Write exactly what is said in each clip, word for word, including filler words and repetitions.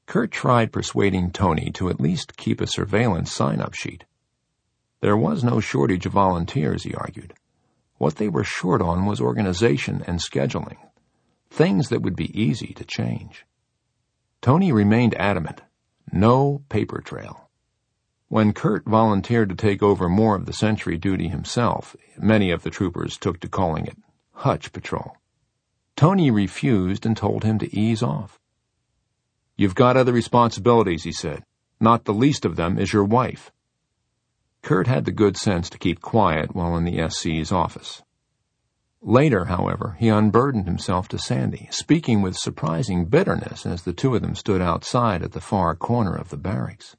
Kurt tried persuading Tony to at least keep a surveillance sign-up sheet. There was no shortage of volunteers, he argued. What they were short on was organization and scheduling, things that would be easy to change. Tony remained adamant. No paper trail. When Kurt volunteered to take over more of the sentry duty himself, many of the troopers took to calling it Hutch Patrol. Tony refused and told him to ease off. "You've got other responsibilities," he said. "Not the least of them is your wife." Kurt had the good sense to keep quiet while in the S C's office. Later, however, he unburdened himself to Sandy, speaking with surprising bitterness as the two of them stood outside at the far corner of the barracks.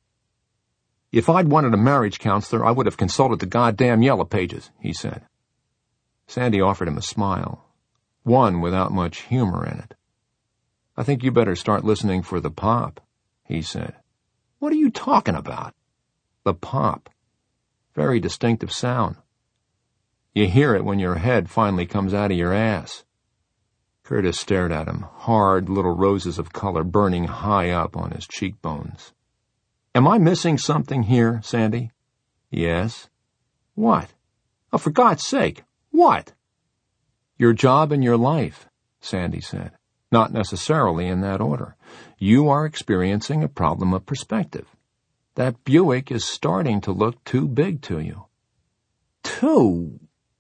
"If I'd wanted a marriage counselor, I would have consulted the goddamn Yellow Pages," he said. Sandy offered him a smile, one without much humor in it. "I think you better start listening for the pop," he said. "What are you talking about?" "The pop. Very distinctive sound. You hear it when your head finally comes out of your ass." Curtis stared at him, hard little roses of color burning high up on his cheekbones. "Am I missing something here, Sandy?" "Yes." "What? Oh, for God's sake, what?" "Your job and your life," Sandy said. "Not necessarily in that order. You are experiencing a problem of perspective. That Buick is starting to look too big to you." "Too?"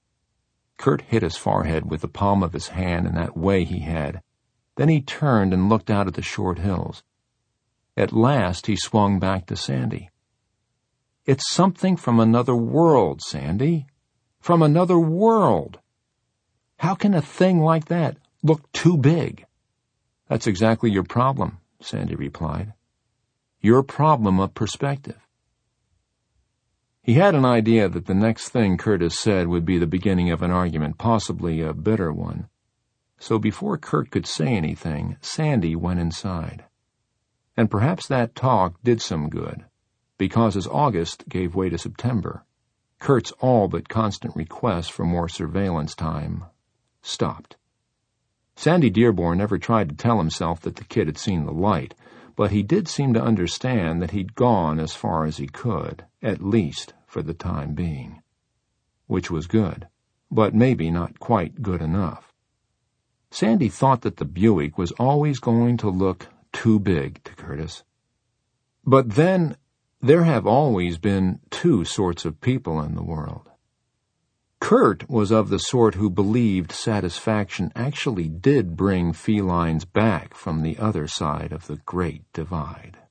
Kurt hit his forehead with the palm of his hand in that way he had. Then he turned and looked out at the short hills. At last he swung back to Sandy. "It's something from another world, Sandy. From another world. How can a thing like that look too big?" "That's exactly your problem," Sandy replied. "Your problem of perspective." He had an idea that the next thing Curtis said would be the beginning of an argument, possibly a bitter one. So before Kurt could say anything, Sandy went inside. And perhaps that talk did some good, because as August gave way to September, Kurt's all but constant request for more surveillance time stopped. Sandy Dearborn never tried to tell himself that the kid had seen the light, but he did seem to understand that he'd gone as far as he could, at least for the time being. Which was good, but maybe not quite good enough. Sandy thought that the Buick was always going to look too big to Curtis. But then, there have always been two sorts of people in the world. Kurt was of the sort who believed satisfaction actually did bring felines back from the other side of the Great Divide.